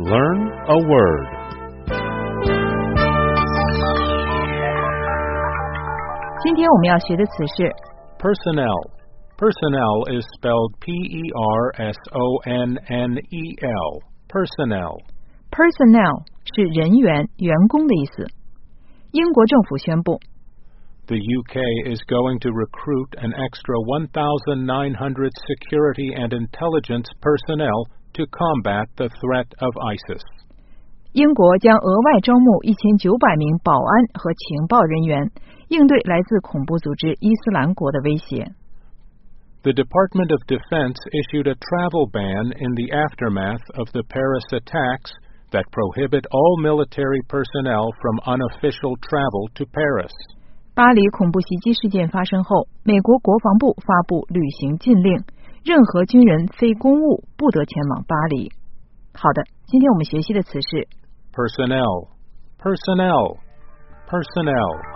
Learn a word. Personnel. Personnel is spelled P-E-R-S-O-N-N-E-L. Personnel. Personnel 是人员、员工的意思。英国政府宣布 The UK is going to recruit an extra 1,900 security and intelligence personnel to combat the threat of ISIS. 英国将额外招募1900名保安和情报人员，应对来自恐怖组织伊斯兰国的威胁。 The Department of Defense issued a travel ban in the aftermath of the Paris attacks that prohibit all military personnel from unofficial travel to Paris. 巴黎恐怖袭击事件发生后，美国国防部发布旅行禁令，任何军人非公务不得前往巴黎。好的，今天我们学习的词是 Personnel. Personnel. Personnel.